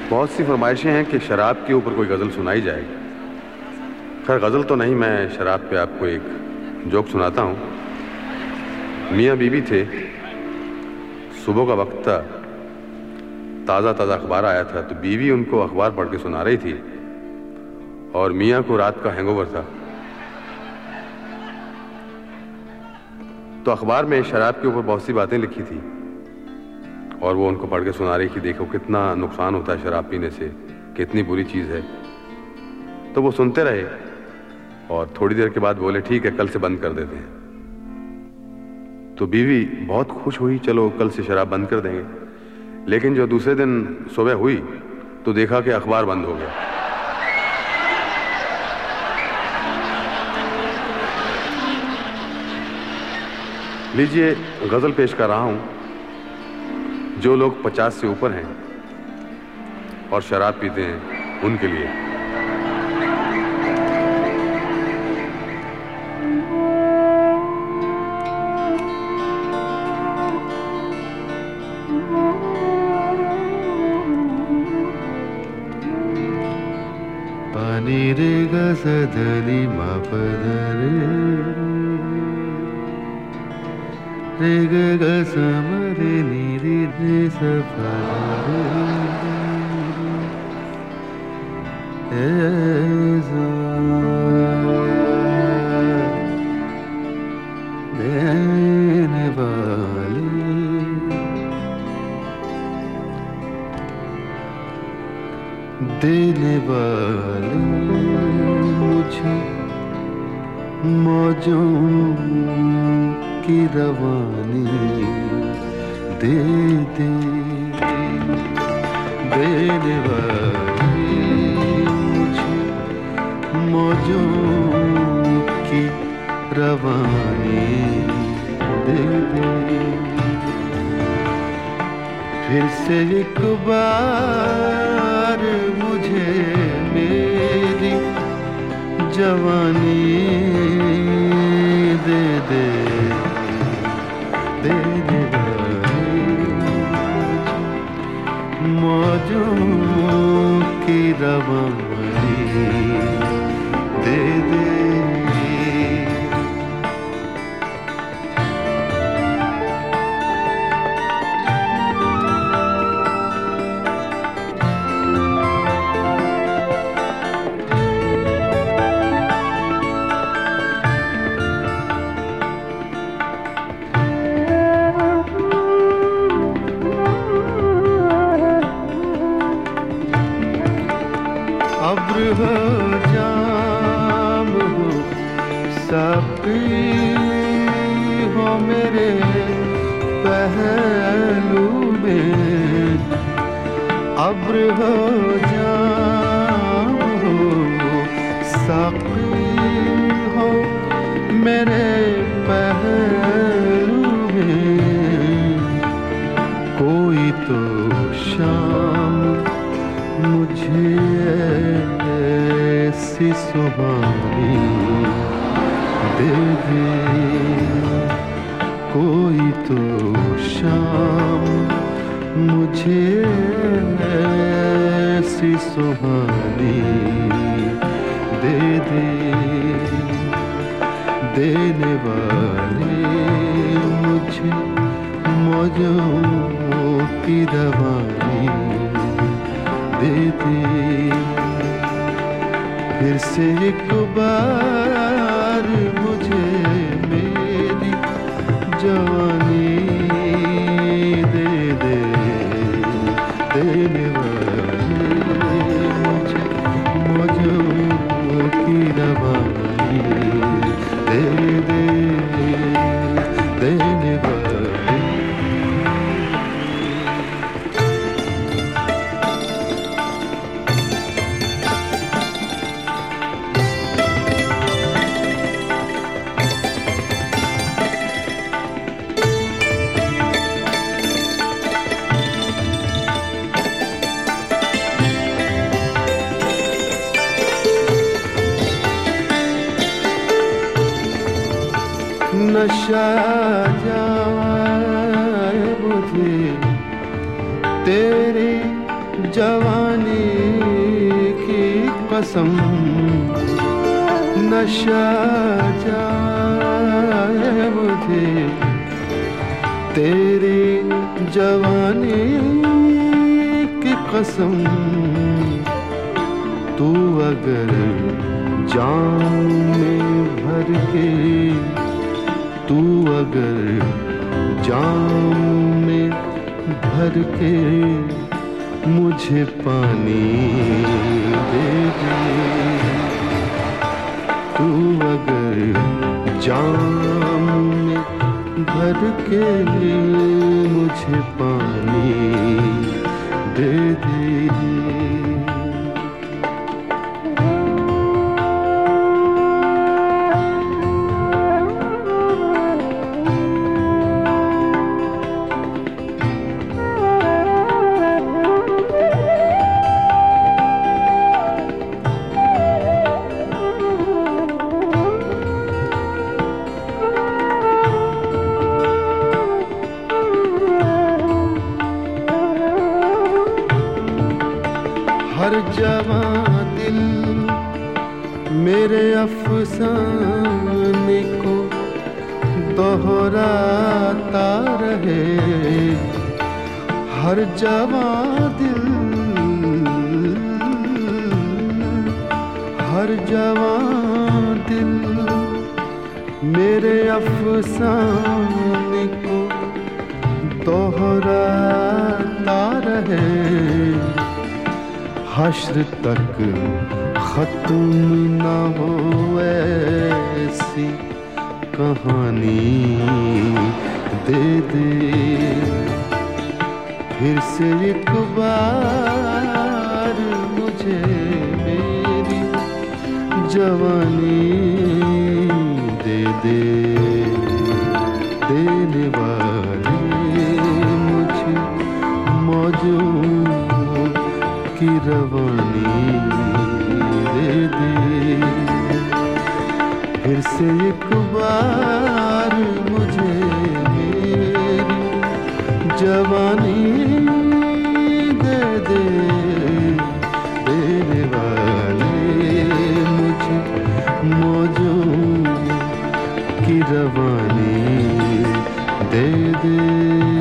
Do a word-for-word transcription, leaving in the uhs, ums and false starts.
बहुत सी फरमाइशें हैं कि शराब के ऊपर कोई गज़ल सुनाई जाए। खैर गज़ल तो नहीं, मैं शराब पे आपको एक जोक सुनाता हूँ। मियाँ बीवी थे, सुबह का वक्त था, ताज़ा ताज़ा अखबार आया था, तो बीवी उनको अखबार पढ़ के सुना रही थी और मियाँ को रात का हैंगओवर था। तो अखबार में शराब के ऊपर बहुत सी बातें लिखी थी और वो उनको पढ़ के सुना रही कि देखो कितना नुकसान होता है शराब पीने से, कितनी बुरी चीज़ है। तो वो सुनते रहे और थोड़ी देर के बाद बोले ठीक है, कल से बंद कर देते हैं। तो बीवी बहुत खुश हुई, चलो कल से शराब बंद कर देंगे। लेकिन जो दूसरे दिन सुबह हुई तो देखा कि अखबार बंद हो गया। लीजिए गज़ल पेश कर रहा हूं, जो लोग पचास से ऊपर हैं और शराब पीते हैं उनके लिए। पानी रे गसधनी मापदरे रे ग ग समरे नी रे रे सफरे ऐसा देने वाले देने वाले मुझे मौजों की रवानी दे दे, देने वाले मुझे मौजों की रवानी दे दे। फिर से एक बार मुझे मेरी जवानी दे दे, दे दे मौजों की रवानी दे दे। अब्र हो जाम हो साक़ी हो मेरे पहलू में, अब्र हो जाम हो साक़ी हो मेरे पहलू में। कोई तो शाम मुझे ऐसी सुहानी दे दे, कोई तो शाम मुझे ऐसी सुहानी दे दे। देने वाले मुझे मौजों की रवानी दे दे। फिर से एक बार मुझे मेरी जवानी दे दे, देने वाले मुझे मौजों की रवानी दे दे, देने वाले। नशा जाए मुझे तेरी जवानी की कसम नशा जाए मुझे तेरी जवानी की कसम। तू अगर जाम में भर के तू अगर जाम में भर के मुझे पानी दे दे। तू अगर जाम में भर के मुझे पानी दे दे। हर जवां दिल मेरे अफसाने को दोहराता रहे। हर जवां दिल हर जवां दिल मेरे अफसाने को दोहराता रहे। हश्र तक खत्म न हो ऐसी कहानी दे दे। फिर से एक बार मुझे मेरी जवानी दे दे। देने वाले मुझे मौजों की रवानी दे दे। फिर से एक बार मुझे मेरी जवानी दे दे। देने वाले मुझे मौजों की रवानी दे दे।